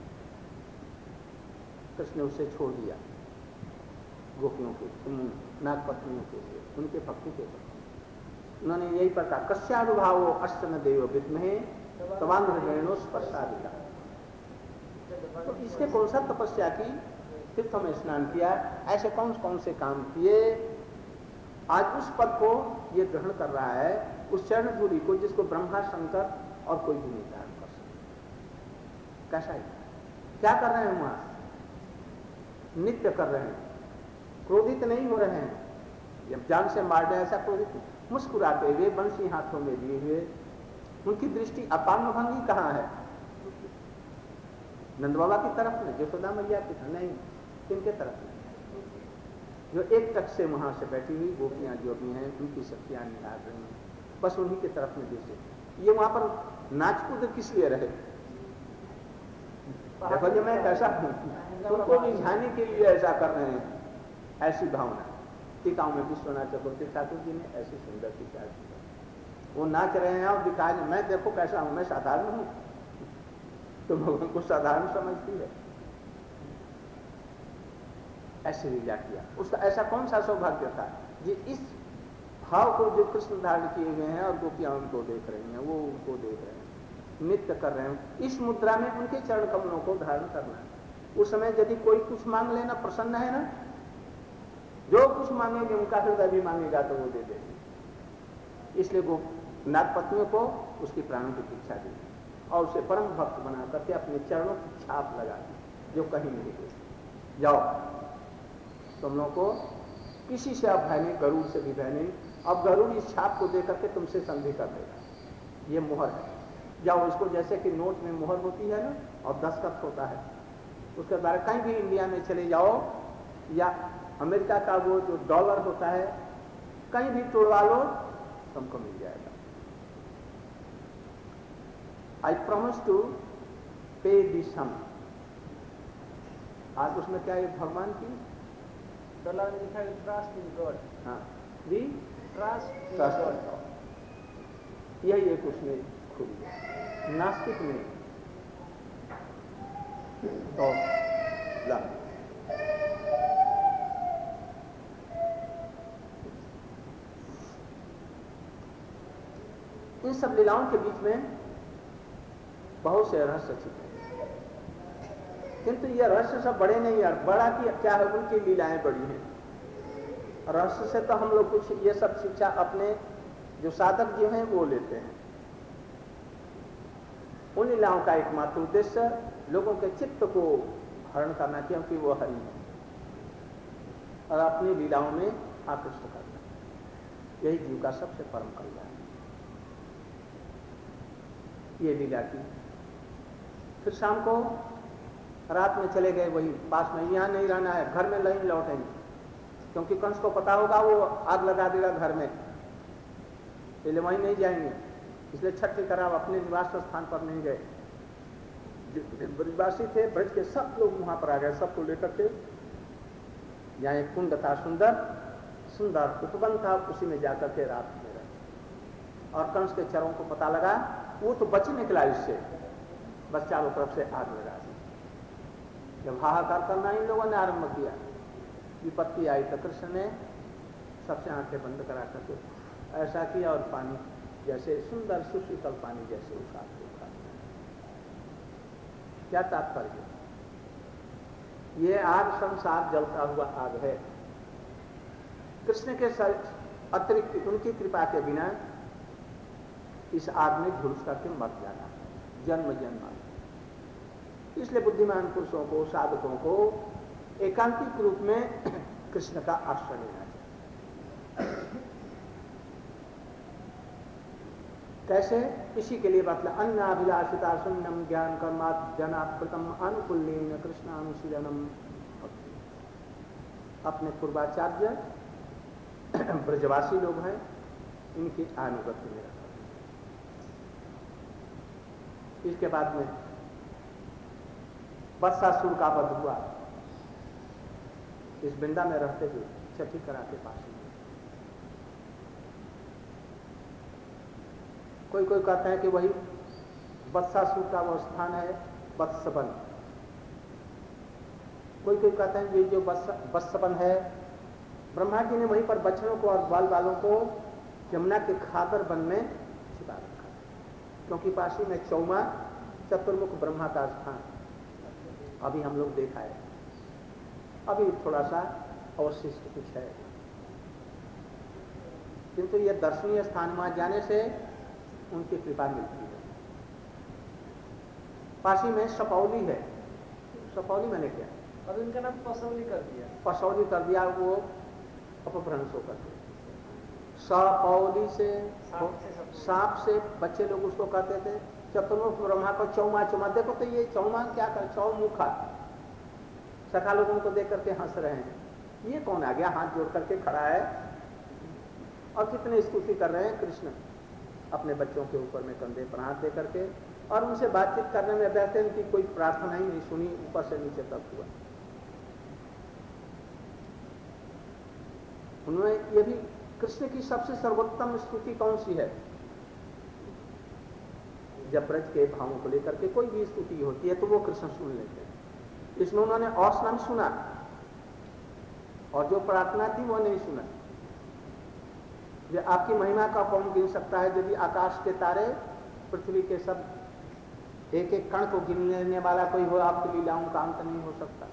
कृष्ण उसे छोड़ दिया गोपियों के, नागपत्नियों के लिए, उनके भक्ति के लिए। उन्होंने यही पर कहा कस्यानुभावो अष्टन देव विद्महे तवांध्रेणो स्पर्शादिका। तो इसके कौन सा तपस्या की, तीर्थों में स्नान किया, ऐसे कौन कौन से काम किए, आज उस पद को ये ग्रहण कर रहा है, उस चरण धूलि को जिसको ब्रह्मा शंकर और कोई भी नहीं धारण कर सकता। कैसा है? क्या कर रहे हैं वहां? नित्य कर रहे हैं, क्रोधित नहीं हो रहे हैं। जब जान से मार दे ऐसा क्रोधित, मुस्कुराते हुए, बंसी हाथों में लिए हुए। उनकी दृष्टि अपांग भंगी कहां है? नंद बाबा की तरफ में, यशोदा मैया की तरफ नहीं, किनके तरफ में? जो एक टक से वहां से बैठी हुई गोपियां जो भी हैं, उनकी शक्तियां निहार रही हैं, बस उन्हीं की तरफ में दृष्टि। ये वहां पर नाच कूद किस लिए रहे? देखो जो मैं कैसा हूं, तुमको रिझाने के लिए ऐसा कर रहे हैं, ऐसी भावना। टीकाओं में विश्वनाथ चतुर्थी ठाकुर जी ने ऐसी सुंदर टीका की। वो नाच रहे हैं और दिखा, मैं देखो कैसा हूं, मैं साधारण हूं, तुम भगवान को साधारण समझती है। ऐसे लीला किया। उसका ऐसा कौन सा सौभाग्य था जी, इस भाव को जो कृष्ण धारण किए हुए हैं और गोपियां उनको देख रही हैं, वो उनको देख रहे हैं, नित्य कर रहे हैं, इस मुद्रा में उनके चरण कमलों को धारण करना है। उस समय यदि कोई कुछ मांग लेना, प्रसन्न है ना, जो कुछ मांगेंगे उनका हृदय भी मांगेगा तो वो दे देंगे। इसलिए वो नागपत्नियों को उसकी प्राणों की इच्छा दी और उसे परम भक्त बना करके अपने चरणों की छाप लगा दी, जो कहीं नहीं गई। जाओ तुम लोगों को किसी से अब भय नहीं, गरुड़ से भी भय नहीं। अब गरुड़ इस छाप को देकर के तुमसे संधि कर देगा, ये मोहर है। जाओ इसको, जैसे कि नोट में मोहर होती है ना और दस्तखत होता है, उसके द्वारा कहीं भी इंडिया में चले जाओ, या अमेरिका का वो जो डॉलर होता है कहीं भी तोड़वा लो, तुमको मिल जाएगा। I promise to pay this sum. आज उसमें क्या है भगवान की डॉलर में लिखा है ट्रस्ट इन गॉड। हाँ, the trust in trust God. यही एक उसमें खूबी है। नास्तिक में तो ला इन सब लीलाओं के बीच में बहुत से रहस्य छिपे, किंतु ये रहस्य सब बड़े नहीं यार। बड़ा की क्या है, उनकी लीलाएं बड़ी हैं। रहस्य से तो हम लोग कुछ ये सब शिक्षा अपने जो साधक जो हैं वो लेते हैं, उन लीलाओं का एकमात्र उद्देश्य लोगों के चित्त को हरण करना, क्योंकि वो हरि है, और अपनी लीलाओं में आकृष्ट करना। यही जीव का सबसे परम कल्याण है। ये लीला की। फिर शाम को रात में चले गए वही पास में, यहां नहीं रहना है, घर में नहीं लौटेंगे, क्योंकि कंस को पता होगा वो आग लगा देगा घर में, इसलिए वहीं नहीं जाएंगे। इसलिए छठी कराव अपने निवास स्थान पर नहीं गए। ब्रजवासी थे, ब्रज के सब लोग वहां पर आ गए, सबको लेकर के। यहाँ एक कुंड था, सुंदर सुंदर उपवन था, उसी में जाकर के रात में रहे। और कंस के चरों को पता लगा, वो तो बच निकला इससे, बस चारों तरफ से आग लगा दी। जब हाहाकार करना इन लोगों ने आरंभ किया, विपत्ति आई तो कृष्ण ने सबसे आंखें बंद करा करके ऐसा किया, और पानी जैसे सुंदर सुशीतल पानी जैसे उठा उठा। क्या तात्पर्य? ये आग संसार जलता हुआ आग है। कृष्ण के अतिरिक्त उनकी कृपा के बिना इस आग में झुलस करके मर जाना, जन्म जन्म। इसलिए बुद्धिमान पुरुषों को, साधकों को एकांतिक रूप में कृष्ण का आश्रय लेना चाहिए। कैसे? इसी के लिए बतला, अन्नाभिलाषिता शून्यम ज्ञान कर्मात् जनात्कृतम अनुकूल्येन कृष्णानुशीलनम। अपने पूर्वाचार्य ब्रजवासी लोग हैं, इनकी अनुगति में रखा। इसके बाद में बत्सासुर का वध हुआ, इस वृंदा में रहते हुए छठी करा के पास में। कोई कोई कहता है कि वही बत्सासुर का वो स्थान है वत्सवन। कोई कोई कहता है कि जो वत्सवन है, ब्रह्मा जी ने वहीं पर बछड़ों को और बाल बालों को यमुना के खादर वन में छिपा रखा, क्योंकि पासी में चौमा चतुर्मुख ब्रह्मा का स्थान अभी हम लोग देखा है। अभी थोड़ा सा अवशिष्ट कुछ है, किंतु यह दर्शनीय स्थान वहां जाने से उनकी कृपा मिलती है। पासी में सपौली है। सपौली मैंने क्या, अब इनका नाम पसौली कर दिया, पसौली कर दिया, वो अपभ्रंश होकर के सपौली से सांप से बच्चे लोग उसको कहते थे। चतुर्मुख ब्रह्मा को चौमा चौमा, देखो तो ये चौमा क्या कर, चौमुखा। सखा लोग उनको देख करके हंस रहे हैं, ये कौन आ गया हाथ जोड़ करके खड़ा है, और कितने स्तुति कर रहे हैं कृष्ण अपने बच्चों के ऊपर में कंधे पर हाथ दे करके, और उनसे बातचीत करने में बैठे, उनकी कोई प्रार्थना ही नहीं सुनी, ऊपर से नीचे तक हुआ। उन्होंने ये भी, कृष्ण की सबसे सर्वोत्तम स्तुति कौन सी है? जब ब्रज के भावों को लेकर के कोई भी स्तुति होती है तो वो कृष्ण सुन लेते हैं। इसमें उन्होंने और नाम सुना, और जो प्रार्थना थी वो नहीं सुना। जो आपकी महिमा का कौन गिन सकता है? यदि आकाश के तारे, पृथ्वी के सब एक एक कण को गिनने वाला कोई हो, आपकी लीलाओं का अंत नहीं हो सकता।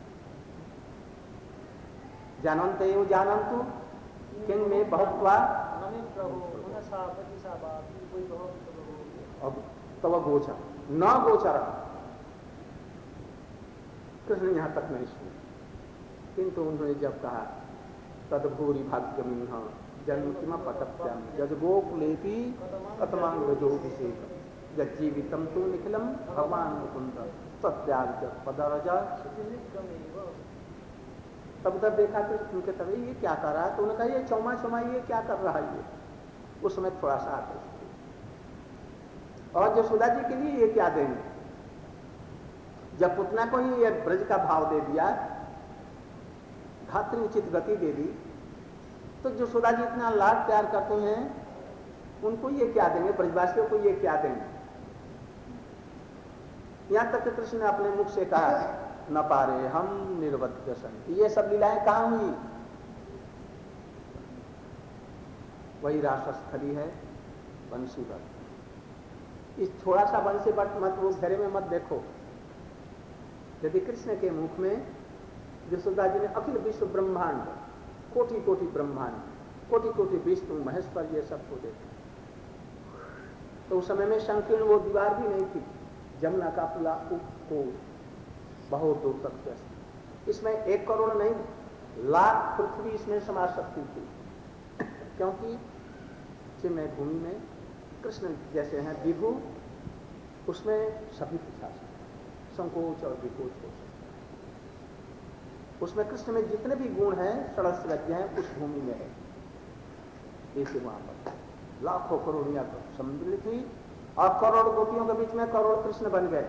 जानंत एव जानंतु किंग में बहुत्वा अब तब गोचर न गोचर। कृष्ण यहां तक नहीं सुने, किंतु उन्होंने जब कहा तदभूरि भाग्यमिन्ह जन्म किम पटप्यम यद गोकुलेपि कतमांगजोभिषेक यज्जीवितम तु निखिलम भगवान मुकुंद तत्याग पदरज। तब तब देखा कि उनके तभी ये क्या कर रहा है, तो उन्होंने कहा ये चौमा चौमा ये क्या कर रहा है। ये उस समय थोड़ा सा आते, और यशोदा जी के लिए ये क्या देंगे? जब पुतना को ही ये ब्रज का भाव दे दिया, धात्री उचित गति दे दी, तो यशोदा जी इतना लाड प्यार करते हैं, उनको ये क्या देंगे? ब्रजवासियों को ये क्या देंगे? यहां तक कि कृष्ण ने अपने मुख से कहा न पारे हम निर्वध्य सन। ये सब लीलाएं कहां हुई? वही रासस्थली है, बंसी बट। इस थोड़ा सा बंसी बट मत वो घेरे में मत देखो। यदि कृष्ण के मुख में यशोदा जी ने अखिल विश्व ब्रह्मांड, कोटि कोटि ब्रह्मांड, कोटि कोटि विष्णु महेश्वर, ये सब को देखो, तो उस समय में संकीर्ण वो दीवार भी नहीं थी, जमुना का पुला को बहुत दूर तक व्यस्त। इसमें एक करोड़ नहीं, लाख पृथ्वी इसमें समा सकती थी, क्योंकि चिन्मय भूमि में कृष्ण जैसे हैं विभु, उसमें सभी कुछ आ सकता है, संकोच और विकोच हो सकता है। उसमें कृष्ण में जितने भी गुण हैं षडस्त्र रज्ञ हैं उस भूमि में है। ऐसे वहां पर लाखों करोड़ियां सम्मिलित थी और करोड़ गोपियों के बीच में करोड़ कृष्ण बन गए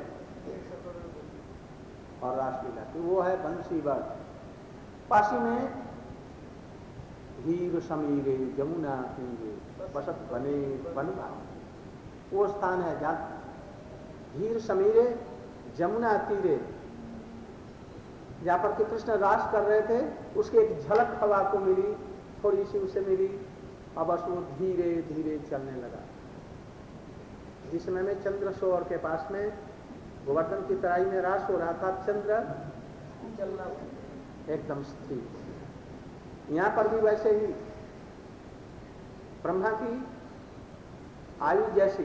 और रासलीला की वो है बंसीवर। पासी में धीर समीरे जमुना तीरे बसत बने बनवा, वो स्थान है जहां धीर समीरे जमुना तीरे, जहां पर कि कृष्ण रास कर रहे थे, उसकी एक झलक हवा को मिली, थोड़ी सी उसे मिली, और बस वो धीरे धीरे चलने लगा। जिस समय में चंद्र सरोवर के पास में गोवर्धन की तराई में रास हो रहा था, चंद्र चलना एकदम स्थिर। यहां पर भी वैसे ही ब्रह्मा की आयु जैसी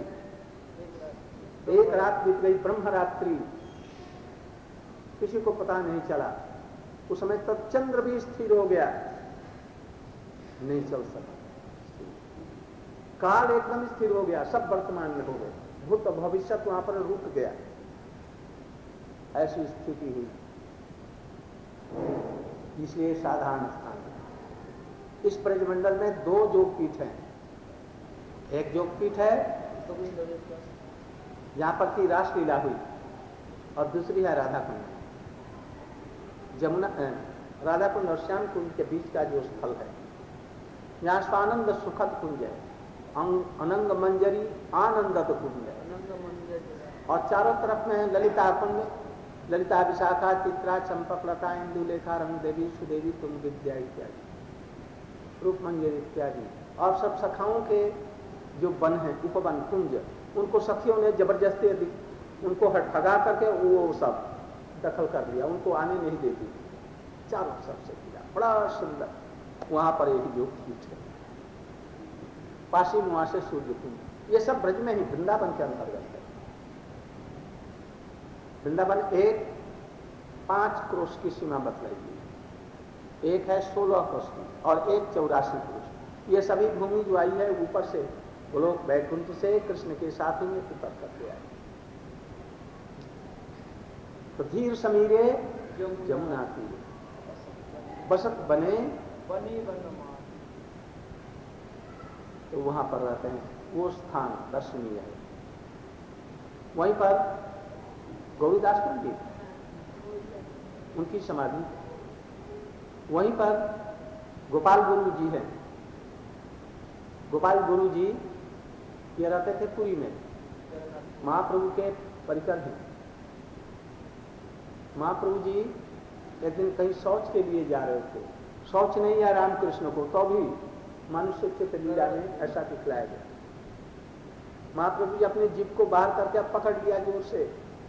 एक रात बीत गई, ब्रह्म रात्रि, किसी को पता नहीं चला। उस समय तब चंद्र भी स्थिर हो गया, नहीं चल सका। काल एकदम स्थिर हो गया, सब वर्तमान में हो गए, भूत भविष्य वहां पर रुक गया, ऐसी स्थिति हुई। इसलिए साधारण स्थान है। इस ब्रजमंडल में दो योगपीठ हैं, एक योगपीठ है यहां पर की रासलीला हुई और दूसरी है राधा कुंड। जमुना राधा कुंड और श्याम कुंड के बीच का जो स्थल है, यहाँ स्वानंद सुखद कुंज है, अनंग मंजरी आनंदत कुंज है, और चारों तरफ में है ललिता कुंड, ललिता विशाखा चित्रा चंपकलता इंदुलेखा रंग देवी सुदेवी तुम विद्या इत्यादि, रूप मंजरी इत्यादि। और सब सखाओं के जो वन है उपवन कुंज, उनको सखियों ने जबरदस्ती उनको हटगा करके वो सब दखल कर लिया, उनको आने नहीं देती, चारों तरफ से किया, बड़ा सुंदर। वहां पर एक योगपीठ है, पासी मुआ से सूर्य कुंज। ये सब ब्रज में ही वृंदावन के अंतर्गत है। वृंदावन एक पांच क्रोश की सीमा बतलाई गई, एक है सोलह क्रोश की और एक चौरासी क्रोश। ये सभी भूमि जो आई है ऊपर से गोलोक वैकुंठ से कृष्ण के साथ ही में उतर करके आई। तो धीर समीरे जमुना तीरे बसत बने बनी बनमान, तो वहां पर रहते हैं, वो स्थान दर्शनीय है। वहीं पर गौरीदास पंडित उनकी समाधि, वहीं पर गोपाल गुरु जी है। गोपाल गुरु जी ये रहते थे पुरी में, महाप्रभु के परिकर हैं। महाप्रभु जी एक दिन कहीं शौच के लिए जा रहे थे, शौच नहीं आया रामकृष्ण को, तो भी मनुष्य चित्त लीला में ऐसा दिखलाया गया। महाप्रभु जी अपने जीभ को बाहर करके पकड़ लिया जोर से,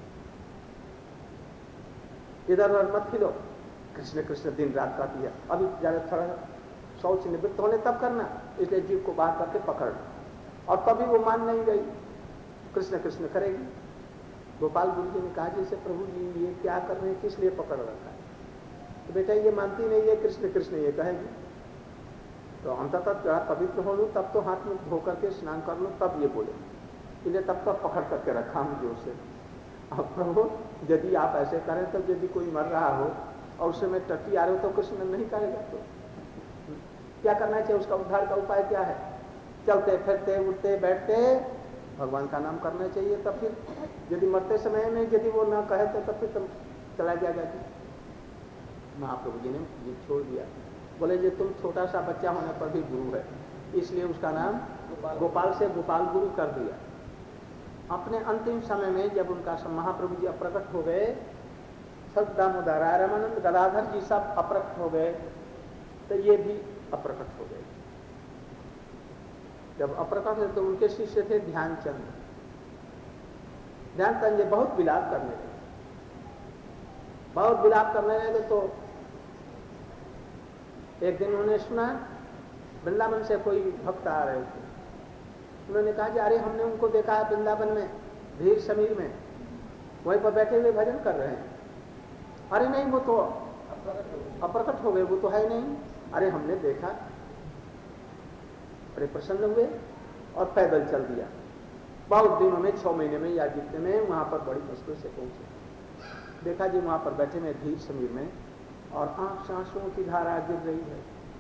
इधर उधर मत खिलो, कृष्ण कृष्ण दिन रात का दिया, अभी ज्यादा थोड़ा शौच निवृत्त होने तब करना, इसलिए जीव को बाहर करके पकड़, और तभी वो मान नहीं गई, कृष्ण कृष्ण करेगी। गोपाल गुरु जी ने कहा जैसे प्रभु जी ये क्या कर रहे हैं, किस लिए पकड़ रखा है? तो बेटा ये मानती नहीं है, कृष्ण कृष्ण ये कहेगी, तो अंततः पवित्र हो लूँ तब तो हाथ मुख धो करके स्नान कर लूँ तब ये बोले, इसलिए तब तक पकड़ करके रखा हूँ जोर से। अब प्रभु यदि आप ऐसे करें तो यदि कोई मर रहा हो और उससे में टट्टी आ रहे हो तो कृष्ण नहीं करेगा, तो क्या करना चाहिए? उसका उद्धार का उपाय क्या है? चलते फिरते उठते बैठते भगवान का नाम करना चाहिए। तब फिर यदि मरते समय में यदि वो ना कहे तो तब फिर तब चला जाएगा जी। महाप्रभु जी ने ये छोड़ दिया, बोले जी तुम छोटा सा बच्चा होने पर भी गुरु है, इसलिए उसका नाम गोपाल, गोपाल से गोपाल गुरु कर दिया। अपने अंतिम समय में जब उनका महाप्रभु जी अप्रकट हो गए, सदामोदर रामानंद गदाधर जी सब अप्रकट हो गए, तो ये भी अप्रकट हो गए। जब अप्रकट हुए तो उनके शिष्य थे ध्यानचंद। ध्यानचंद जी बहुत विलाप करने लगे, बहुत विलाप करने लगे। तो एक दिन उन्होंने सुना वृंदावन से कोई भक्त आ रहे थे, उन्होंने कहा कि अरे हमने उनको देखा है वृंदावन में, धीर समीर में, वहीं पर बैठे हुए भजन कर रहे हैं। अरे नहीं, वो तो अप्रकट हो गए, वो तो है नहीं। अरे हमने देखा। अरे प्रसन्न हुए और पैदल चल दिया। बहुत दिनों में, छह महीने में या जितने में, वहां पर बड़ी मुश्किल से पहुंचे। देखा जी वहां पर बैठे में धीर समीर में, और आंख से आंसुओं की धारा गिर रही है,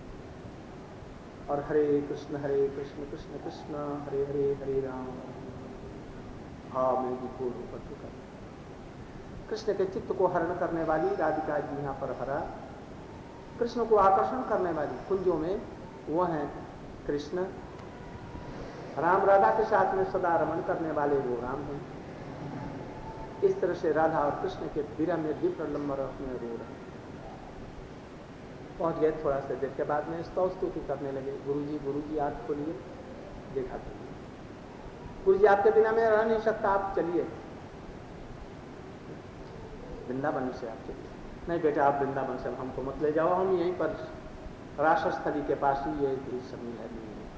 और हरे कृष्ण हरे कृष्ण कृष्ण कृष्ण हरे हरे हरे राम, भाव में विभोर होकर चुका। कृष्ण के चित्त को हरण करने वाली राधिका जी यहाँ पर हरा, कृष्ण को आकर्षण करने वाली कुंजों में वो हैं कृष्ण। राम राधा के साथ में सदा रमण करने वाले वो राम हैं। इस तरह से राधा और कृष्ण के विरह में विप्र लंबर अपने रो रहे। पहुंच गए, थोड़ा से देर के बाद में स्तव स्तुति करने लगे। गुरुजी गुरुजी आप खोलिए, देखा था गुरुजी आपके बिना मैं रह नहीं सकता, आप चलिए वृंदावन से, आप चलिए। नहीं बेटा आप वृंदावन से हमको मत ले जाओ, हम यहीं पर रासस्थली के पास ही ये धीर समीर है,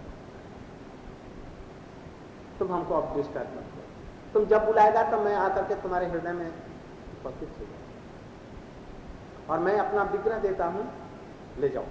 तुम हमको अब डिस्टर्ब मत करो, तुम जब बुलाएगा तब मैं आकर के तुम्हारे हृदय में उपस्थित हो जाऊं, और मैं अपना विग्रह देता हूं, ले जाओ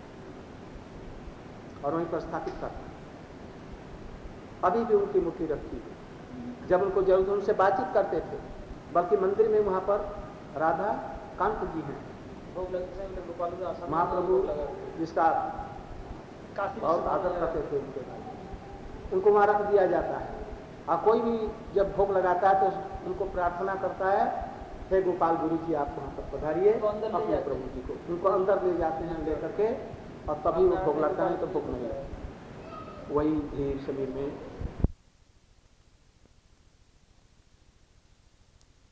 और वहीं पर स्थापित करता। अभी भी उनकी मुट्ठी रखी है। जब उनको जरूरत उनसे बातचीत करते थे, बल्कि मंदिर में वहां पर राधा कांत जी हैं, महाप्रभु जिसका बहुत आदर करते थे, उनके उनको वहां रख दिया जाता है। और कोई भी जब भोग लगाता है तो उनको प्रार्थना करता है, हे गोपाल गुरु जी आप वहां पर पधारिए अपने प्रभु जी को। उनको अंदर ले जाते हैं लेकर के, और तभी वो भोग लगता है, तो भोग नहीं लगता। वही धीर समीर में